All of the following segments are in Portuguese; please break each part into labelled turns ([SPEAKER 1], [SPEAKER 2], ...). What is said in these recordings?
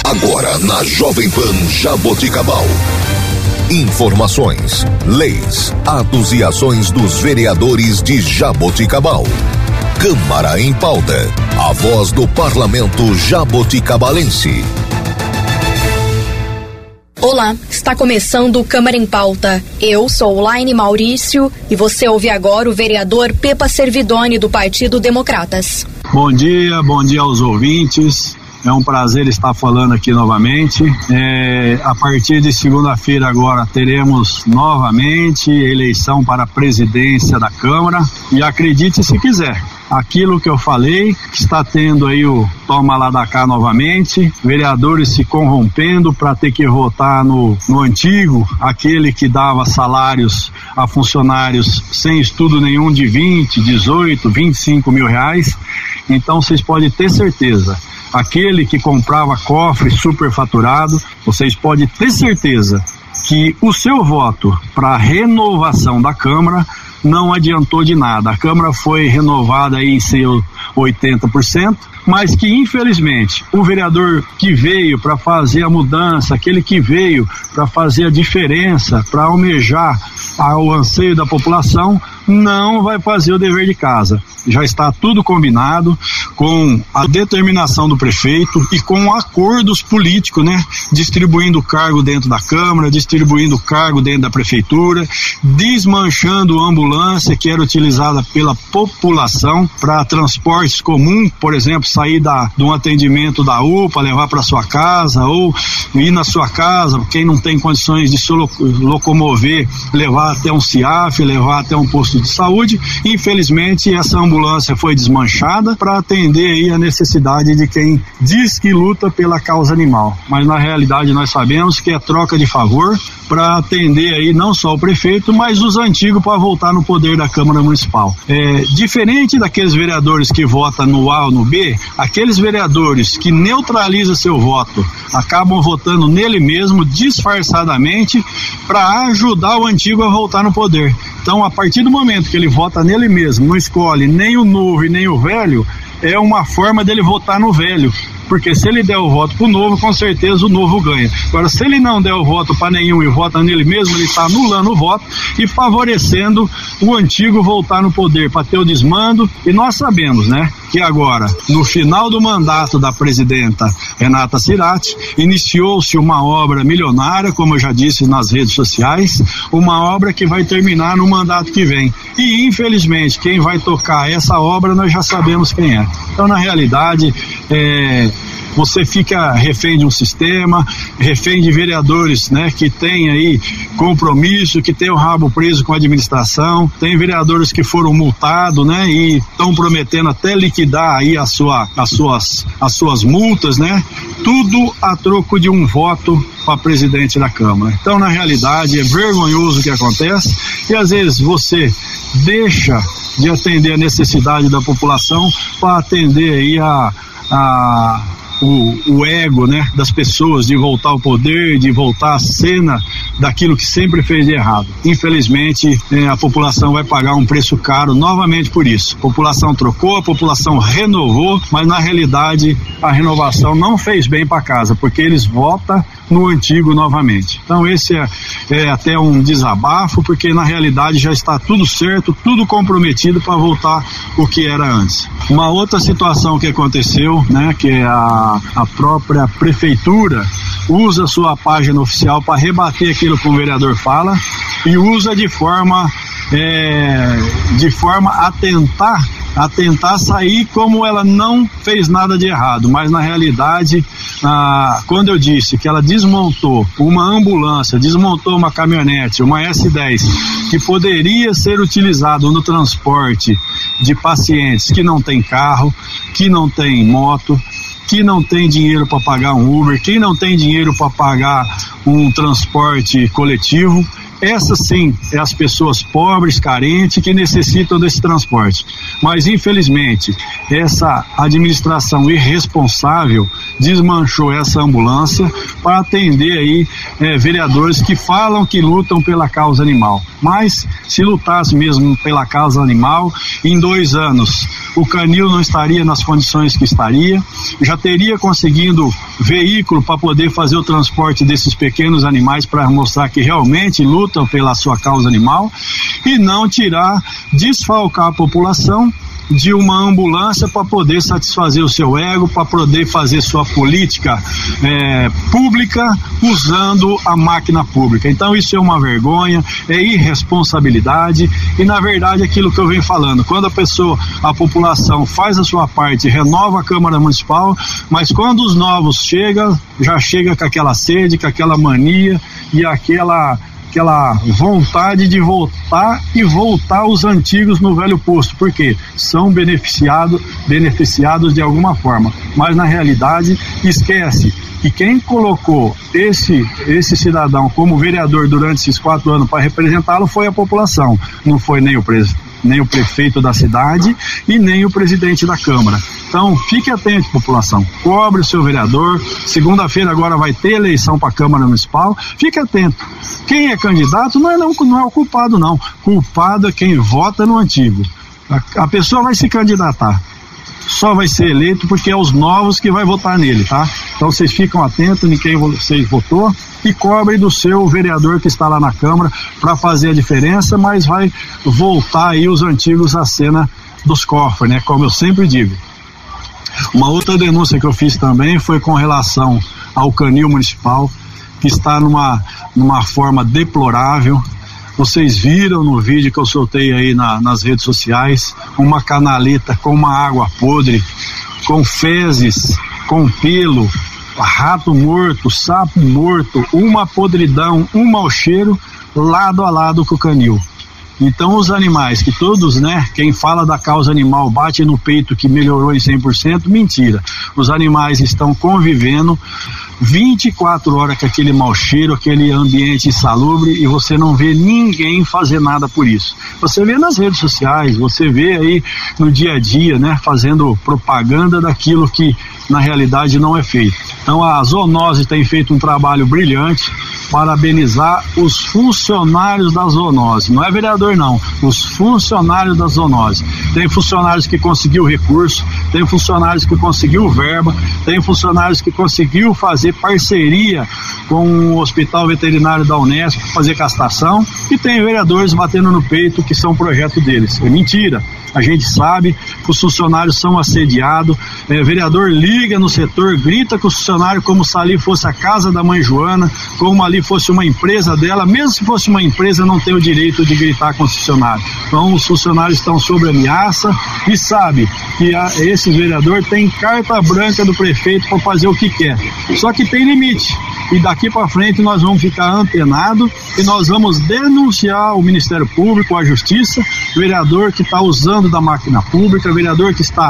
[SPEAKER 1] Agora na Jovem Pan Jaboticabal. Informações, leis, atos e ações dos vereadores de Jaboticabal. Câmara em Pauta. A voz do Parlamento jaboticabalense.
[SPEAKER 2] Olá, está começando o Câmara em Pauta. Eu sou Laine Maurício e você ouve agora o vereador Pepa Servidoni do Partido Democratas.
[SPEAKER 3] Bom dia aos ouvintes. É um prazer estar falando aqui novamente. A partir de segunda-feira agora teremos novamente eleição para a presidência da Câmara e acredite se quiser, aquilo que eu falei, que está tendo aí o toma lá da cá novamente, vereadores se corrompendo para ter que votar no antigo, aquele que dava salários a funcionários sem estudo nenhum de 20, 18, 25 mil reais. Então vocês podem ter certeza, aquele que comprava cofre superfaturado, vocês podem ter certeza que o seu voto para a renovação da Câmara não adiantou de nada. A Câmara foi renovada aí em seu 80%, mas que infelizmente o vereador que veio para fazer a mudança, aquele que veio para fazer a diferença, para almejar o anseio da população, não vai fazer o dever de casa. Já está tudo combinado com a determinação do prefeito e com acordos políticos, né? Distribuindo cargo dentro da Câmara, distribuindo cargo dentro da prefeitura, desmanchando a ambulância que era utilizada pela população para transportes comuns, por exemplo, sair de um atendimento da UPA, levar para sua casa, ou ir na sua casa, quem não tem condições de se locomover, levar até um CIAF, levar até um posto de saúde. Infelizmente essa ambulância foi desmanchada para atender aí a necessidade de quem diz que luta pela causa animal, mas na realidade nós sabemos que é troca de favor para atender aí não só o prefeito, mas os antigos para voltar no poder da Câmara Municipal. Diferente daqueles vereadores que votam no A ou no B, aqueles vereadores que neutralizam seu voto acabam votando nele mesmo disfarçadamente para ajudar o antigo a voltar no poder. Então, a partir do momento que ele vota nele mesmo, não escolhe nem o novo e nem o velho, é uma forma dele votar no velho. Porque se ele der o voto pro novo, com certeza o novo ganha. Agora, se ele não der o voto para nenhum e vota nele mesmo, ele está anulando o voto e favorecendo o antigo voltar no poder, para ter o desmando. E nós sabemos, né, que agora, no final do mandato da presidenta Renata Cirati, iniciou-se uma obra milionária, como eu já disse nas redes sociais, uma obra que vai terminar no mandato que vem. E, infelizmente, quem vai tocar essa obra, nós já sabemos quem é. Então, na realidade, você fica refém de um sistema, refém de vereadores, né, que tem aí compromisso, que tem o rabo preso com a administração, tem vereadores que foram multados, né, e estão prometendo até liquidar aí as suas multas, né, tudo a troco de um voto para presidente da Câmara. Então, na realidade, é vergonhoso o que acontece e às vezes você deixa de atender a necessidade da população para atender aí o ego, né, das pessoas de voltar ao poder, de voltar à cena daquilo que sempre fez de errado. Infelizmente, a população vai pagar um preço caro novamente por isso. A população trocou, a população renovou, mas na realidade a renovação não fez bem para casa, porque eles votam no antigo novamente. Então esse é até um desabafo, porque na realidade já está tudo certo, tudo comprometido para voltar o que era antes. Uma outra situação que aconteceu, né, que é a própria prefeitura usa sua página oficial para rebater aquilo que o vereador fala e usa de forma a tentar sair como ela não fez nada de errado, mas na realidade, quando eu disse que ela desmontou uma ambulância, desmontou uma caminhonete, uma S10, que poderia ser utilizado no transporte de pacientes que não tem carro, que não tem moto, que não tem dinheiro para pagar um Uber, que não tem dinheiro para pagar um transporte coletivo, essas sim é as pessoas pobres, carentes, que necessitam desse transporte. Mas infelizmente essa administração irresponsável desmanchou essa ambulância para atender aí vereadores que falam que lutam pela causa animal. Mas se lutasse mesmo pela causa animal, em 2 anos o canil não estaria nas condições que estaria, já teria conseguido veículo para poder fazer o transporte desses pequenos animais, para mostrar que realmente lutam pela sua causa animal, e não desfalcar a população de uma ambulância para poder satisfazer o seu ego, para poder fazer sua política pública usando a máquina pública. Então isso é uma vergonha, é irresponsabilidade, e na verdade aquilo que eu venho falando, quando a população faz a sua parte, renova a Câmara Municipal, mas quando os novos chegam, já chega com aquela sede, com aquela mania e aquela vontade de voltar os antigos no velho posto, porque são beneficiados de alguma forma, mas na realidade esquece que quem colocou esse cidadão como vereador durante esses 4 anos para representá-lo foi a população, não foi nem o prefeito da cidade e nem o presidente da Câmara. Então, fique atento, população, cobre o seu vereador. Segunda-feira agora vai ter eleição para a Câmara Municipal, fique atento. Quem é candidato não é o culpado, não. Culpado é quem vota no antigo. A pessoa vai se candidatar, só vai ser eleito porque é os novos que vai votar nele, tá? Então vocês ficam atentos em quem vocês votou e cobrem do seu vereador que está lá na Câmara para fazer a diferença, mas vai voltar aí os antigos à cena dos cofres, né? Como eu sempre digo. Uma outra denúncia que eu fiz também foi com relação ao canil municipal, que está numa forma deplorável. Vocês viram no vídeo que eu soltei aí nas redes sociais, uma canaleta com uma água podre, com fezes, com pelo, rato morto, sapo morto, uma podridão, um mau cheiro, lado a lado com o canil. Então os animais que todos, né, quem fala da causa animal bate no peito que melhorou em 100%, mentira. Os animais estão convivendo 24 horas com aquele mau cheiro, aquele ambiente insalubre, e você não vê ninguém fazer nada por isso. Você vê nas redes sociais, você vê aí no dia a dia, né, fazendo propaganda daquilo que na realidade não é feito. Então a zoonose tem feito um trabalho brilhante. Parabenizar os funcionários da zoonose, não é vereador não, os funcionários da zoonose. Tem funcionários que conseguiu recurso, tem funcionários que conseguiu verba, tem funcionários que conseguiu fazer parceria com o Hospital Veterinário da Unesp, fazer castração, e tem vereadores batendo no peito que são projeto deles. É mentira. A gente sabe que os funcionários são assediados, vereador liga no setor, grita com o funcionário como se ali fosse a casa da mãe Joana, como ali fosse uma empresa dela. Mesmo se fosse uma empresa, não tem o direito de gritar com o funcionário. Então os funcionários estão sob ameaça e sabe que esse vereador tem carta branca do prefeito para fazer o que quer, só que tem limite. E daqui para frente nós vamos ficar antenados e nós vamos denunciar o Ministério Público, a Justiça, vereador que está usando da máquina pública, vereador que está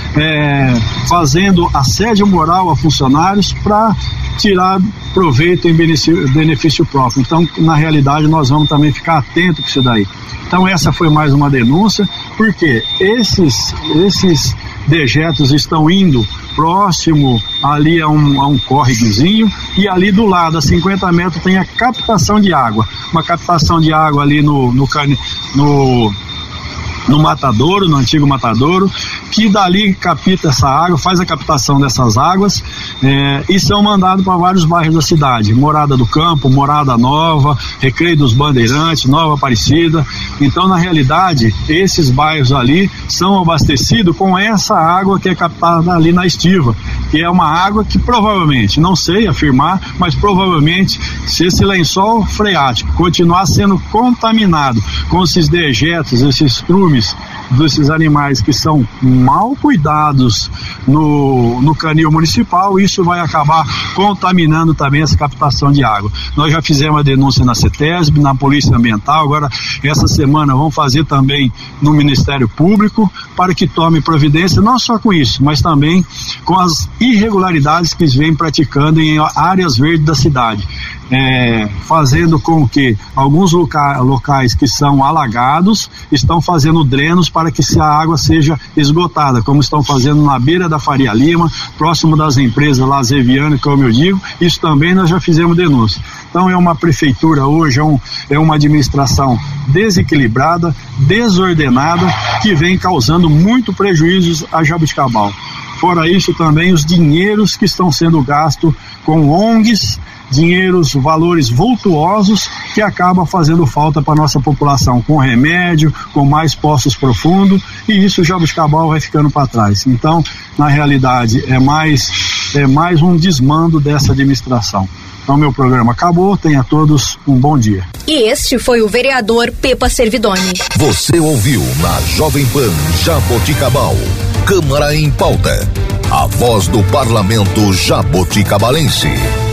[SPEAKER 3] fazendo assédio moral a funcionários para tirar proveito em benefício próprio. Então, na realidade, nós vamos também ficar atentos com isso daí. Então, essa foi mais uma denúncia, porque esses dejetos estão indo próximo ali a um córregozinho, e ali do lado, a 50 metros, tem a captação de água. Uma captação de água ali no matadouro, no antigo matadouro, que dali capta essa água, faz a captação dessas águas e são mandados para vários bairros da cidade, Morada do Campo, Morada Nova, Recreio dos Bandeirantes, Nova Aparecida. Então, na realidade, esses bairros ali são abastecidos com essa água que é captada ali na estiva, que é uma água que provavelmente, não sei afirmar, mas provavelmente, se esse lençol freático continuar sendo contaminado com esses dejetos, esses estrumes desses animais que são mal cuidados no canil municipal, isso vai acabar contaminando também essa captação de água. Nós já fizemos a denúncia na CETESB, na Polícia Ambiental, agora essa semana vamos fazer também no Ministério Público para que tome providência, não só com isso, mas também com as irregularidades que vem praticando em áreas verdes da cidade. Fazendo com que alguns locais que são alagados estão fazendo drenos para que a água seja esgotada, como estão fazendo na beira da Faria Lima, próximo das empresas Lazeviana, como eu digo. Isso também nós já fizemos denúncia. Então é uma prefeitura hoje, é uma administração desequilibrada, desordenada, que vem causando muito prejuízos a Jaboticabal. Fora isso, também os dinheiros que estão sendo gastos com ONGs, valores vultuosos que acabam fazendo falta para nossa população, com remédio, com mais poços profundos, e isso o Jaboticabal vai ficando para trás. Então, na realidade, é mais um desmando dessa administração. Então, meu programa acabou. Tenha a todos um bom dia.
[SPEAKER 2] E este foi o vereador Pepa Servidoni.
[SPEAKER 1] Você ouviu na Jovem Pan Jaboticabal, Câmara em Pauta, a voz do parlamento jaboticabalense.